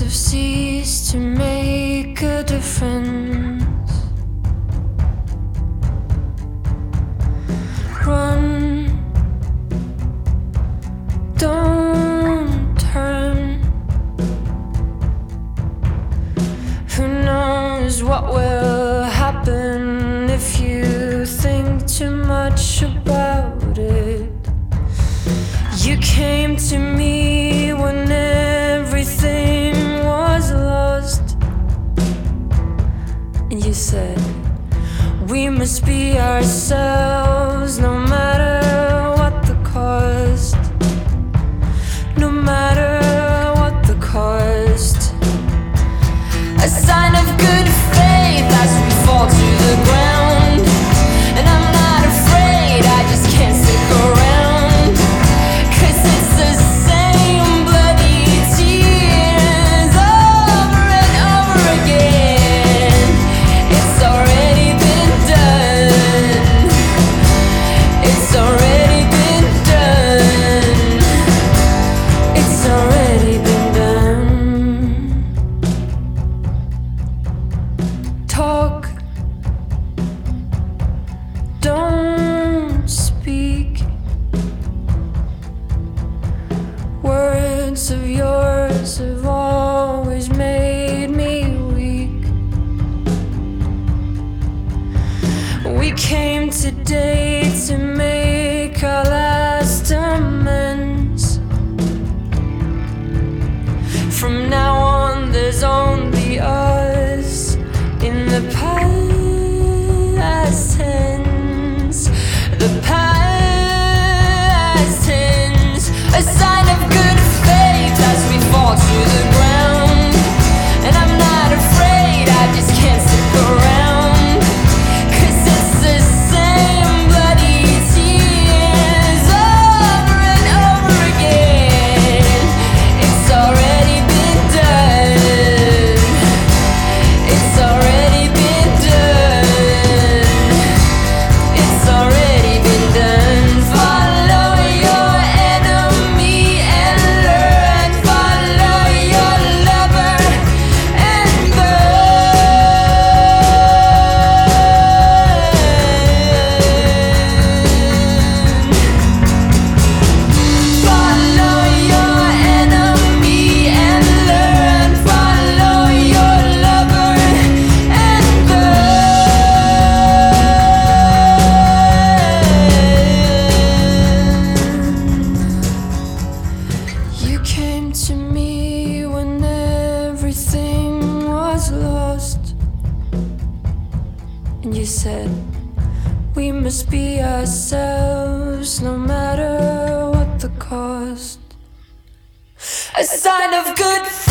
have ceased to make a difference. Run, don't turn. Who knows what will happen if you think too much about it? You came to me when everything was lost, and you said, we must be ourselves no matter what the cost. No matter what the cost. A sign of good faith as we fall to the ground. And I'm not afraid, I just can't stick around. 'Cause it's the same bloody tears over and over again. It's already been done. It's already been done. It's already been done. Talk, don't speak. Words of yours have always made me weak. We came today to make our last amends. From now on, there's only us in the past tense. The past tense. A sign of good faith as we fall to the ground. And I'm not afraid, I just can't stick around. 'Cause it's the same bloody tears over and over again. It's already been done. It's already been done. It's already been done. Follow your enemy and learn. Follow your lover and burn. Follow your enemy and learn. Follow your lover and burn. You came to me when everything was lost, and you said, we must be ourselves no matter what the cost. A sign of good